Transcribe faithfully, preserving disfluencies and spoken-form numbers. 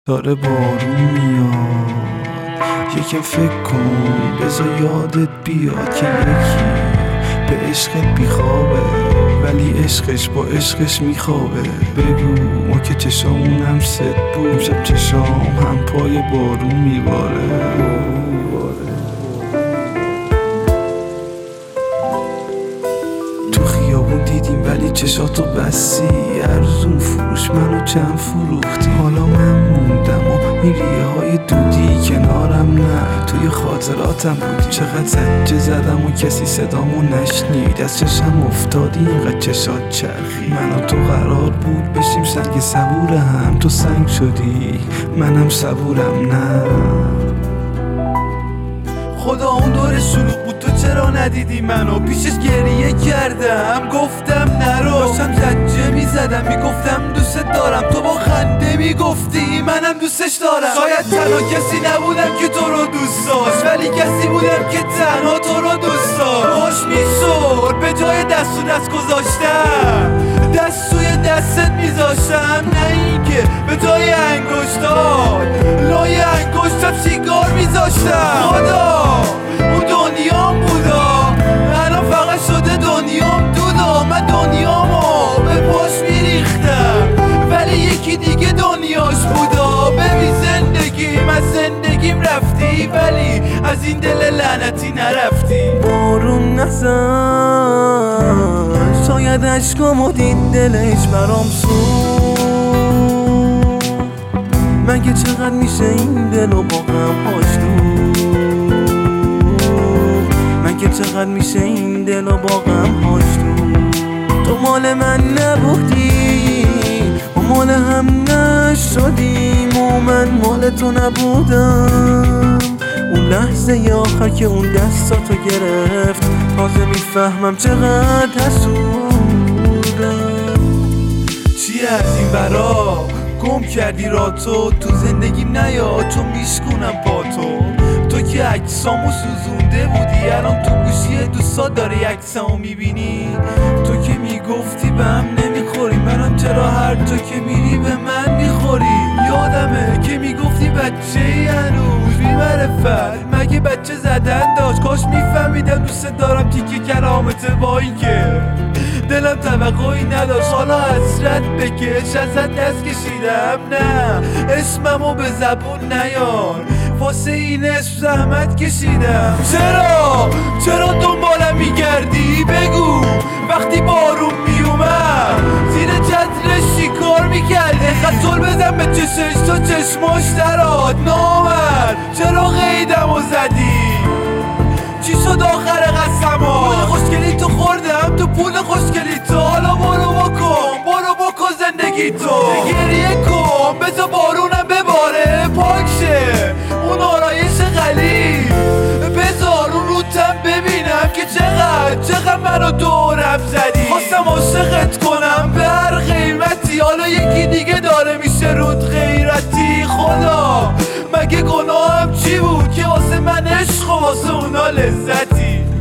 داره بارون میاد، یکم فکر کن بذار یادت بیاد که یکی به عشقت بیخوابه ولی عشقش با عشقش میخوابه. بگو ما که چشامونم ست بود، شب چشام هم پای بارون میباره. تو خیابون دیدیم ولی چشاتو بستی، ارزون فروش منو چند فروختی. حالا من موندم و میری های دودی کنارم، نه توی خاطراتم بودی. چقدر زجه زدم و کسی صدامو نشنید، از چشم افتادی اینقدر چشات چرخی. من و تو قرار بود بشیم سنگ صبور هم، تو سنگ شدی منم صبورم. نه خدا اون دور شلوغ بود، تو چرا ندیدی منو؟ پیشش گریه کردم گفتم نرو، داشتم زجه میزدم میگفتم دوست دارم، تو با خنده میگفتی منم دوستش دارم. شاید تنها کسی نبودم که تو رو دوست داشت، ولی کسی بودم که تنها تو رو دوست داشت. خوش میشد به جای دست و دست گذاشتم دست توی دستت میذاشتم، نه اینکه به جای انگشتات لای انگشتم سیگار میذاشتم. خدا اون دنیام بودا، الان فقط شده دنیام دودا. من دنیامو به پاش میریختم ولی یکی دیگه دنیاش بودا. ببین زندگیم از زندگیم رفتی ولی از این دل لعنتی نرفتی. بارون نزن شاید عشقامو دید دلش برام سوخت. مگه چقدر میشه این دلو با غم هاش دوخت؟ مگه چقدر میشه این دلو با غم هاش دوخت؟ تو مال من نبودی و مال هم نشدیم و من مال تو نبودم. اون لحظه آخر که اون دستاتو گرفت تازه میفهمم چقدر حسودم. چیه از این برا گم کردی را تو تو زندگیم نیا، چون میشکونم با تو. تو که عکسامو سوزونده بودی، الان تو گوشی دوستات داری عکسامو میبینی. تو که میگفتی به هم نمیخوری، منم چرا هر جا که میری به من میخوری. یادمه که میگفتی بچه ای هنوز بی‌معرفت، مگه بچه زدن داشت؟ کاش میفهمیدم دوست دارم تیکه کلامته، با این که دلم توقعی نداشت. حالا حسرت بکش ازت دست کشیدم، نه اسممو به زبون نیار، واسه این اسم زحمت کشیدم. چرا چرا دنبالم میگردی؟ بگو وقتی بارون میومد زیر چترش چیکار میکردی؟ خطول بزن به چشش تا چشماش دراد نامرد. چرا قیدمو زدی؟ چی شد آخر قسما؟ پول خوشگلی تو خوردم تو پول خوشگلی تو. حالا برو بکن برو بکن زندگی تو، گریه کن بذار بارونم بباره پاک شه اون آرایش غلیظ. بذار اون روتم ببینم که چقدر چقدر منو دورم زدی. خواستم عاشقت کنم به هر قیمتی، حالا یکی دیگه داره میشه رود غیرتی. خدا مگه گناهم چی بود که واسه من عشق و واسه اونا لذتی؟